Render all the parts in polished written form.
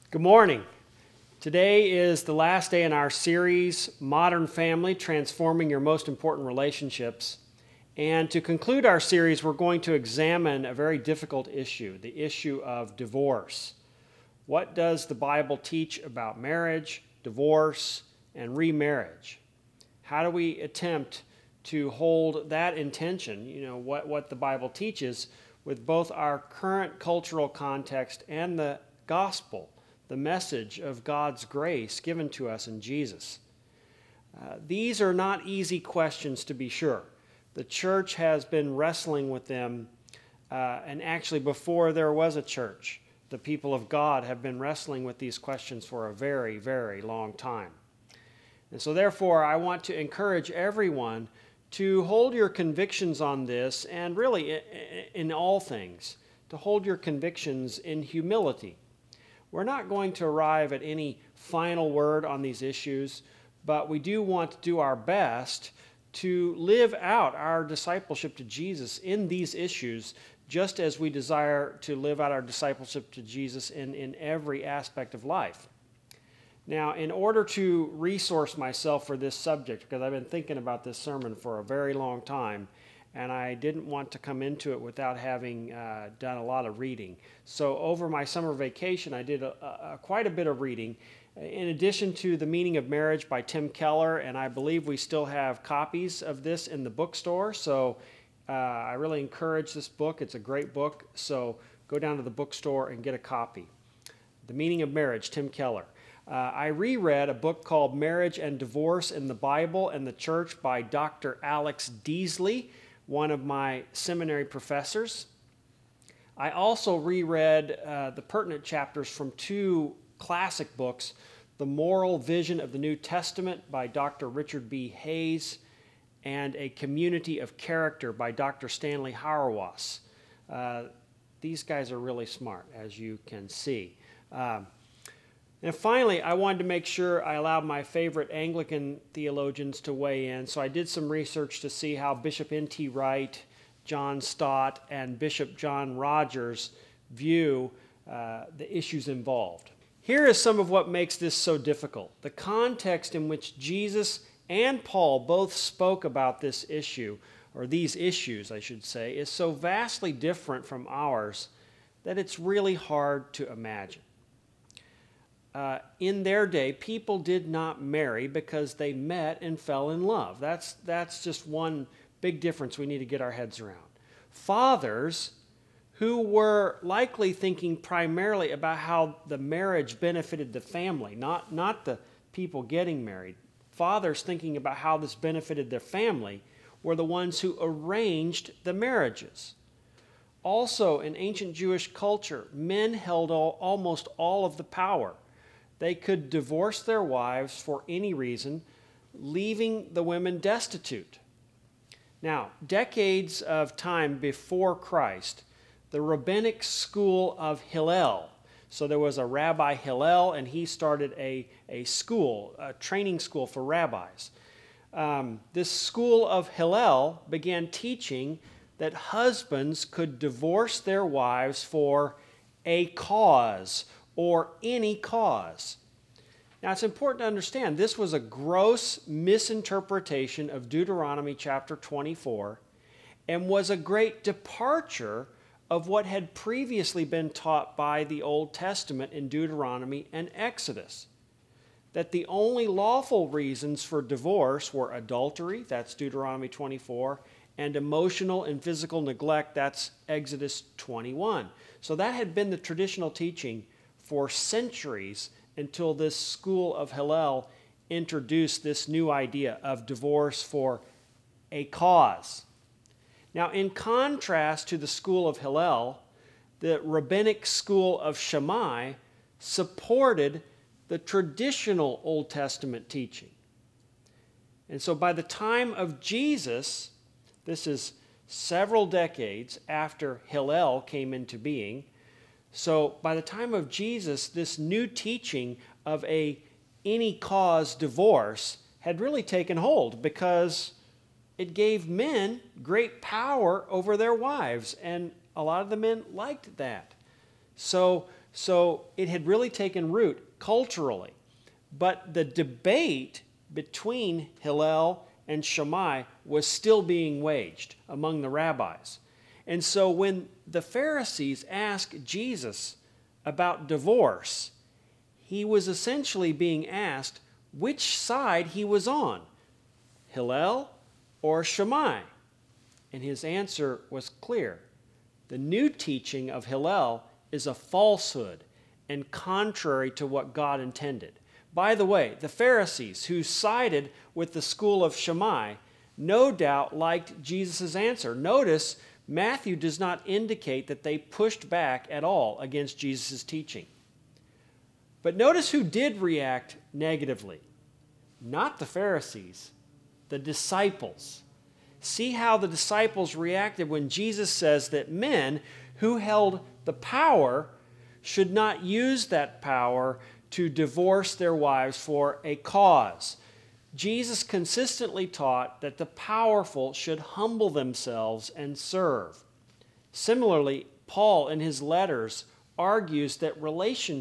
Good morning. Today is the last day in our series, Modern Family, Transforming Your Most Important Relationships. And to conclude our series, we're going to examine a very difficult issue, the issue of divorce. What does the Bible teach about marriage, divorce, and remarriage? How do we attempt to hold that intention, what the Bible teaches, with both our current cultural context and the gospel, the message of God's grace given to us in Jesus? These are not easy questions, to be sure. The church has been wrestling with them, and actually before there was a church, the people of God have been wrestling with these questions for a very, very long time. And so therefore, I want to encourage everyone to hold your convictions on this, and really in all things, to hold your convictions in humility. We're not going to arrive at any final word on these issues, but we do want to do our best to live out our discipleship to Jesus in these issues, just as we desire to live out our discipleship to Jesus in every aspect of life. Now, in order to resource myself for this subject, because I've been thinking about this sermon for a very long time, and I didn't want to come into it without having done a lot of reading. So over my summer vacation, I did quite a bit of reading. In addition to The Meaning of Marriage by Tim Keller, and I believe we still have copies of this in the bookstore, so I really encourage this book. It's a great book, so go down to the bookstore and get a copy. The Meaning of Marriage, Tim Keller. I reread a book called Marriage and Divorce in the Bible and the Church by Dr. Alex Deasley, one of my seminary professors. I also reread the pertinent chapters from two classic books, The Moral Vision of the New Testament by Dr. Richard B. Hayes, and A Community of Character by Dr. Stanley Hauerwas. These guys are really smart, as you can see. And finally, I wanted to make sure I allowed my favorite Anglican theologians to weigh in, so I did some research to see how Bishop N.T. Wright, John Stott, and Bishop John Rogers view the issues involved. Here is some of what makes this so difficult. The context in which Jesus and Paul both spoke about this issue, or these issues, I should say, is so vastly different from ours that it's really hard to imagine. In their day, people did not marry because they met and fell in love. That's just one big difference we need to get our heads around. Fathers who were likely thinking primarily about how the marriage benefited the family, not the people getting married. Fathers thinking about how this benefited their family were the ones who arranged the marriages. Also, in ancient Jewish culture, men held almost all of the power. They could divorce their wives for any reason, leaving the women destitute. Now, decades of time before Christ, the rabbinic school of Hillel, so there was a Rabbi Hillel, and he started a school, a training school for rabbis. This school of Hillel began teaching that husbands could divorce their wives for a cause, or any cause. Now, it's important to understand this was a gross misinterpretation of Deuteronomy chapter 24 and was a great departure of what had previously been taught by the Old Testament in Deuteronomy and Exodus. That the only lawful reasons for divorce were adultery, that's Deuteronomy 24, and emotional and physical neglect, that's Exodus 21. So that had been the traditional teaching for centuries until this school of Hillel introduced this new idea of divorce for a cause. Now, in contrast to the school of Hillel, the rabbinic school of Shammai supported the traditional Old Testament teaching. And so by the time of Jesus, this is several decades after Hillel came into being, so by the time of Jesus, this new teaching of any cause divorce had really taken hold because it gave men great power over their wives, and a lot of the men liked that. So So it had really taken root culturally. But the debate between Hillel and Shammai was still being waged among the rabbis. And so when the Pharisees asked Jesus about divorce, he was essentially being asked which side he was on, Hillel or Shammai. And his answer was clear. The new teaching of Hillel is a falsehood and contrary to what God intended. By the way, the Pharisees who sided with the school of Shammai no doubt liked Jesus' answer. Notice Matthew does not indicate that they pushed back at all against Jesus' teaching. But notice who did react negatively. Not the Pharisees, the disciples. See how the disciples reacted when Jesus says that men who held the power should not use that power to divorce their wives for a cause. Jesus consistently taught that the powerful should humble themselves and serve. Similarly, Paul in his letters argues that the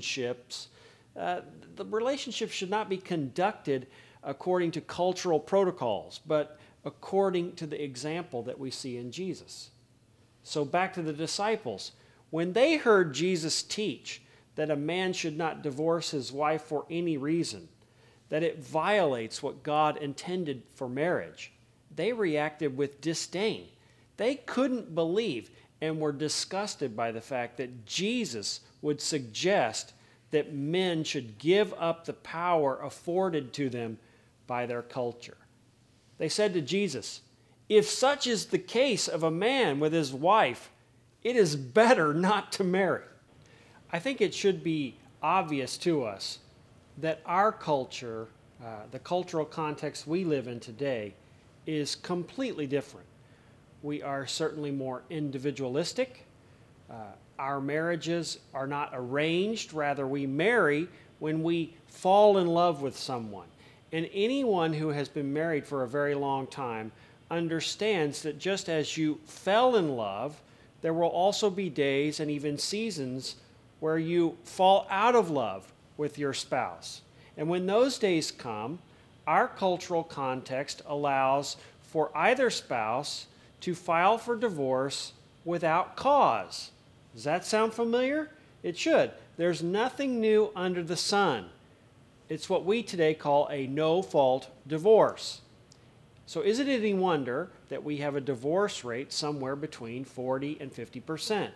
relationship should not be conducted according to cultural protocols, but according to the example that we see in Jesus. So back to the disciples. When they heard Jesus teach that a man should not divorce his wife for any reason, that it violates what God intended for marriage, they reacted with disdain. They couldn't believe and were disgusted by the fact that Jesus would suggest that men should give up the power afforded to them by their culture. They said to Jesus, "If such is the case of a man with his wife, it is better not to marry." I think it should be obvious to us that our culture, the cultural context we live in today, is completely different. We are certainly more individualistic. Our marriages are not arranged. Rather, we marry when we fall in love with someone. And anyone who has been married for a very long time understands that just as you fell in love, there will also be days and even seasons where you fall out of love with your spouse. And when those days come, our cultural context allows for either spouse to file for divorce without cause. Does that sound familiar? It should. There's nothing new under the sun. It's what we today call a no-fault divorce. So is it any wonder that we have a divorce rate somewhere between 40 and 50%?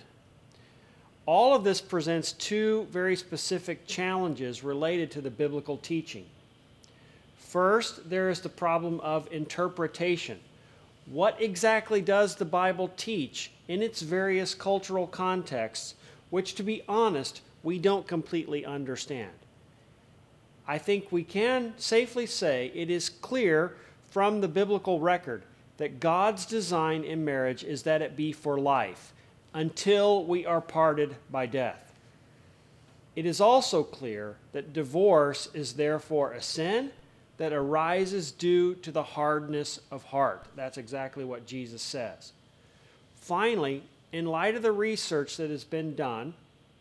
All of this presents two very specific challenges related to the biblical teaching. First, there is the problem of interpretation. What exactly does the Bible teach in its various cultural contexts, which, to be honest, we don't completely understand? I think we can safely say it is clear from the biblical record that God's design in marriage is that it be for life, until we are parted by death. It is also clear that divorce is therefore a sin that arises due to the hardness of heart. That's exactly what Jesus says. Finally, in light of the research that has been done,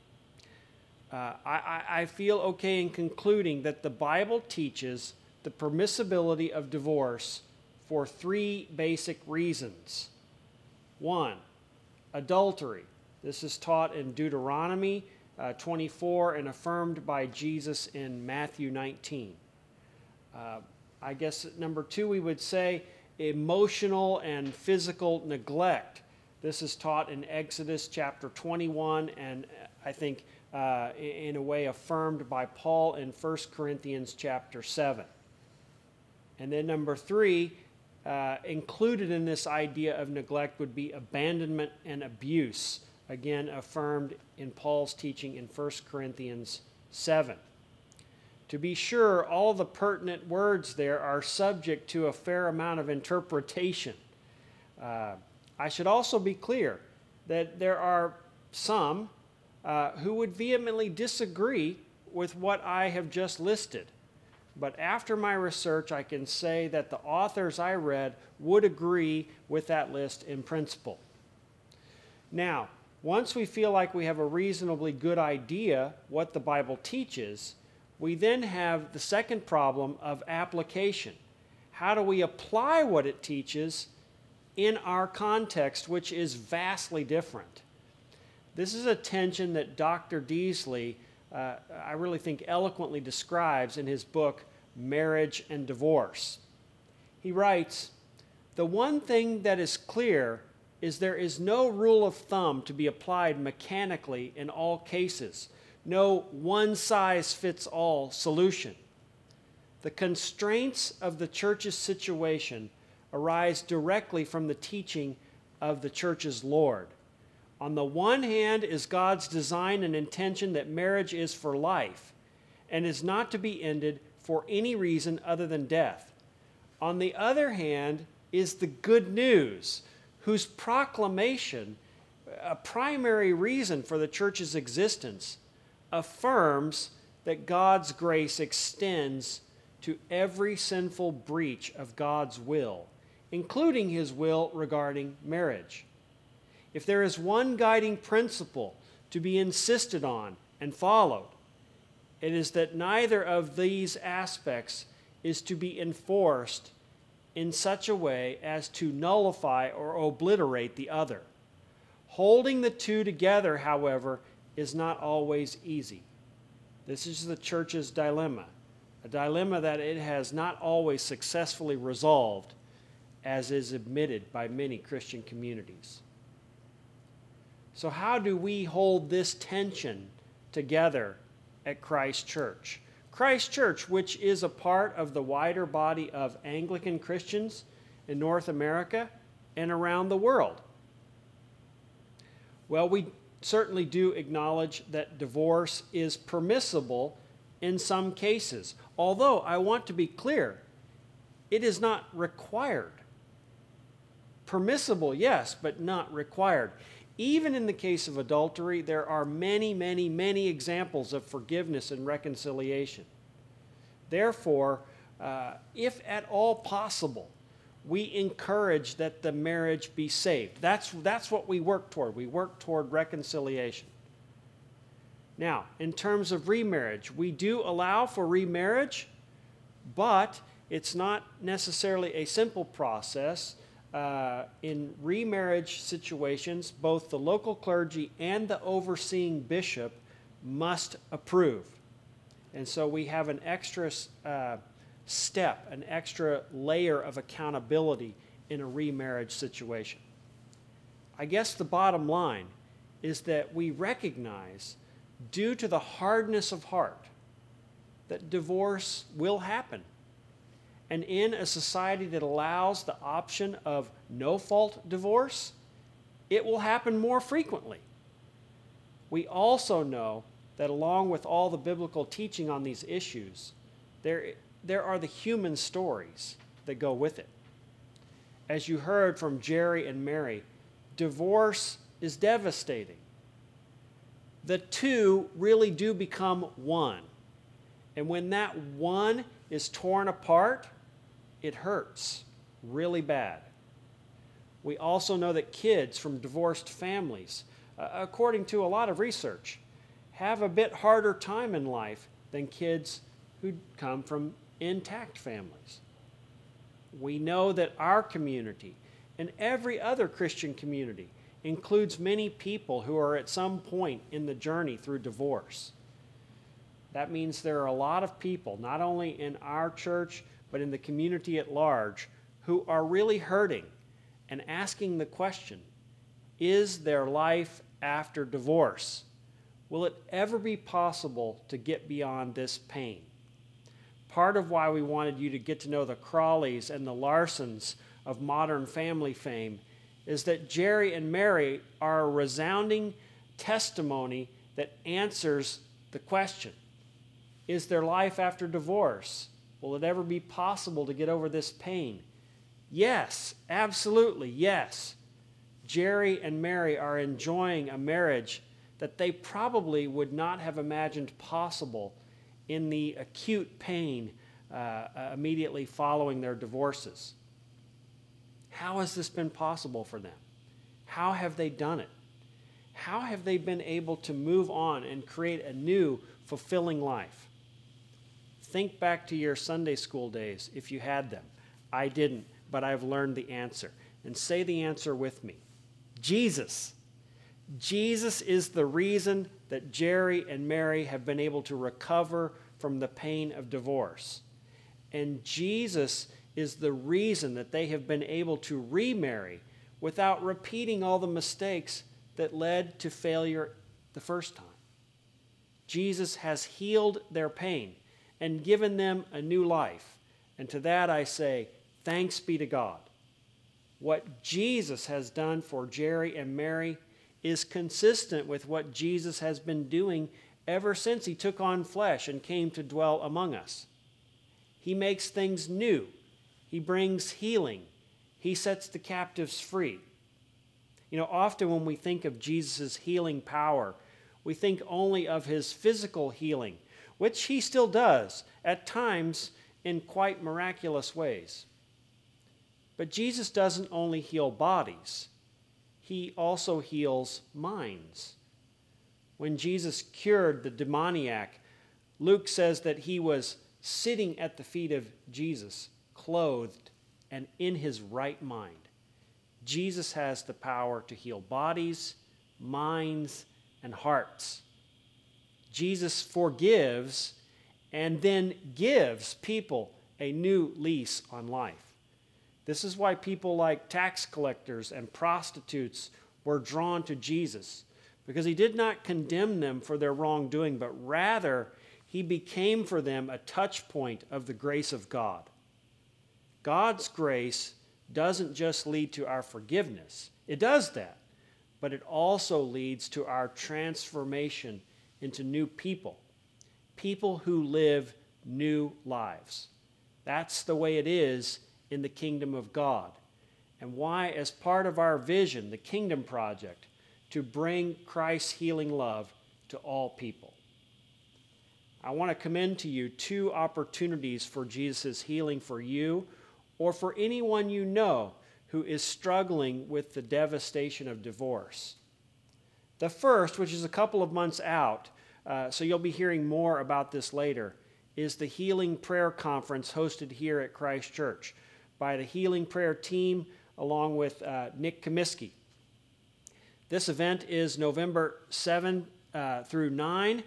I feel okay in concluding that the Bible teaches the permissibility of divorce for three basic reasons. One, adultery. This is taught in Deuteronomy 24 and affirmed by Jesus in Matthew 19. I guess number two, we would say emotional and physical neglect. This is taught in Exodus chapter 21 and I think in a way affirmed by Paul in 1 Corinthians chapter 7. And then number three, included in this idea of neglect would be abandonment and abuse, again affirmed in Paul's teaching in 1 Corinthians 7. To be sure, all the pertinent words there are subject to a fair amount of interpretation. I should also be clear that there are some who would vehemently disagree with what I have just listed. But after my research, I can say that the authors I read would agree with that list in principle. Now, Once we feel like we have a reasonably good idea what the Bible teaches, we then have the second problem of application. How do we apply what it teaches in our context, which is vastly different? This is a tension that Dr. Deasley, I really think, eloquently describes in his book, Marriage and Divorce. He writes, "The one thing that is clear is there is no rule of thumb to be applied mechanically in all cases, no one-size-fits-all solution. The constraints of the church's situation arise directly from the teaching of the church's Lord. On the one hand is God's design and intention that marriage is for life and is not to be ended for any reason other than death. On the other hand is the good news, whose proclamation, a primary reason for the church's existence, affirms that God's grace extends to every sinful breach of God's will, including his will regarding marriage. If there is one guiding principle to be insisted on and followed, it is that neither of these aspects is to be enforced in such a way as to nullify or obliterate the other. Holding the two together, however, is not always easy. This is the church's dilemma, a dilemma that it has not always successfully resolved, as is admitted by many Christian communities." So how do we hold this tension together at Christ Church? Christ Church, which is a part of the wider body of Anglican Christians in North America and around the world. Well, we certainly do acknowledge that divorce is permissible in some cases, although I want to be clear, it is not required. Permissible, yes, but not required. Even in the case of adultery, there are many, many, many examples of forgiveness and reconciliation. Therefore, if at all possible, we encourage that the marriage be saved. That's what we work toward. We work toward reconciliation. Now, in terms of remarriage, we do allow for remarriage, but it's not necessarily a simple process. In remarriage situations, both the local clergy and the overseeing bishop must approve. And so we have an extra step, an extra layer of accountability in a remarriage situation. I guess the bottom line is that we recognize, due to the hardness of heart, that divorce will happen. And in a society that allows the option of no-fault divorce, it will happen more frequently. We also know that along with all the biblical teaching on these issues, there are the human stories that go with it. As you heard from Jerry and Mary, divorce is devastating. The two really do become one. And when that one is torn apart, it hurts really bad. We also know that kids from divorced families, according to a lot of research, have a bit harder time in life than kids who come from intact families. We know that our community and every other Christian community includes many people who are at some point in the journey through divorce. That means there are a lot of people, not only in our church, but in the community at large, who are really hurting and asking the question, is there life after divorce? Will it ever be possible to get beyond this pain? Part of why we wanted you to get to know the Crawleys and the Larsons of Modern Family fame is that Jerry and Mary are a resounding testimony that answers the question, is there life after divorce? Will it ever be possible to get over this pain? Yes, absolutely, yes. Jerry and Mary are enjoying a marriage that they probably would not have imagined possible in the acute pain immediately following their divorces. How has this been possible for them? How have they done it? how have they been able to move on and create a new, fulfilling life? Think back to your Sunday school days if you had them. I didn't, but I've learned the answer. And say the answer with me. Jesus. Jesus is the reason that Jerry and Mary have been able to recover from the pain of divorce. And Jesus is the reason that they have been able to remarry without repeating all the mistakes that led to failure the first time. Jesus has healed their pain and given them a new life. And to that I say, thanks be to God. What Jesus has done for Jerry and Mary is consistent with what Jesus has been doing ever since he took on flesh and came to dwell among us. He makes things new. He brings healing. He sets the captives free. You know, often when we think of Jesus' healing power, we think only of his physical healing, which he still does, at times in quite miraculous ways. But Jesus doesn't only heal bodies, he also heals minds. When Jesus cured the demoniac, Luke says that he was sitting at the feet of Jesus, clothed and in his right mind. Jesus has the power to heal bodies, minds, and hearts. Jesus forgives and then gives people a new lease on life. This is why people like tax collectors and prostitutes were drawn to Jesus, because he did not condemn them for their wrongdoing, but rather he became for them a touch point of the grace of God. God's grace doesn't just lead to our forgiveness. It does that, but it also leads to our transformation into new people, people who live new lives. That's the way it is in the kingdom of God, and why, as part of our vision, the Kingdom Project, to bring Christ's healing love to all people. I want to commend to you 2 opportunities for Jesus' healing for you or for anyone you know who is struggling with the devastation of divorce. The first, which is a couple of months out, so you'll be hearing more about this later, is the Healing Prayer Conference hosted here at Christ Church by the Healing Prayer team along with Nick Comiskey. This event is November 7 through 9.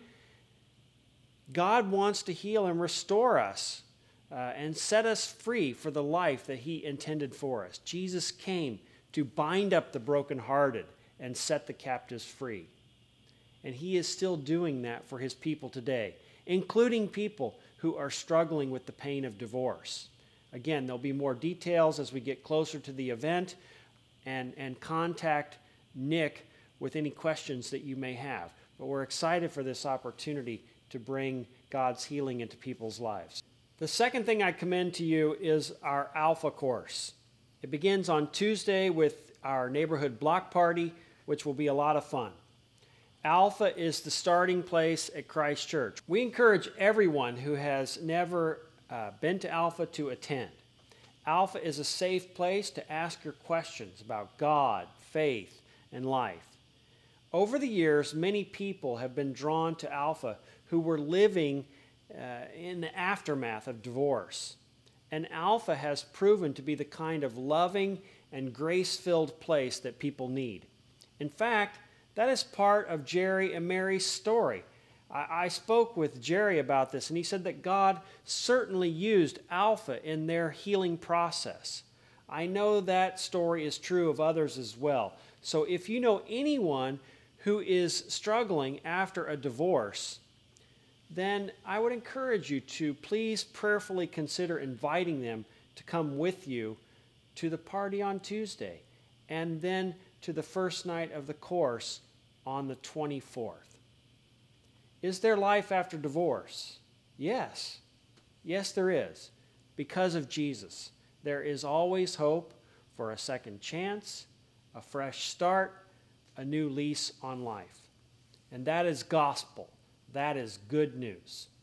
God wants to heal and restore us and set us free for the life that he intended for us. Jesus came to bind up the brokenhearted and set the captives free. And he is still doing that for his people today, including people who are struggling with the pain of divorce. Again, there'll be more details as we get closer to the event, and contact Nick with any questions that you may have. But we're excited for this opportunity to bring God's healing into people's lives. The second thing I commend to you is our Alpha course. It begins on Tuesday with our neighborhood block party, which will be a lot of fun. Alpha is the starting place at Christ Church. We encourage everyone who has never been to Alpha to attend. Alpha is a safe place to ask your questions about God, faith, and life. Over the years, many people have been drawn to Alpha who were living in the aftermath of divorce. And Alpha has proven to be the kind of loving and grace-filled place that people need. In fact, that is part of Jerry and Mary's story. I spoke with Jerry about this, and he said that God certainly used Alpha in their healing process. I know that story is true of others as well. So if you know anyone who is struggling after a divorce, then I would encourage you to please prayerfully consider inviting them to come with you to the party on Tuesday, and then to the first night of the course on the 24th. Is there life after divorce? Yes. Yes, there is. Because of Jesus, there is always hope for a second chance, a fresh start, a new lease on life. And that is gospel. That is good news.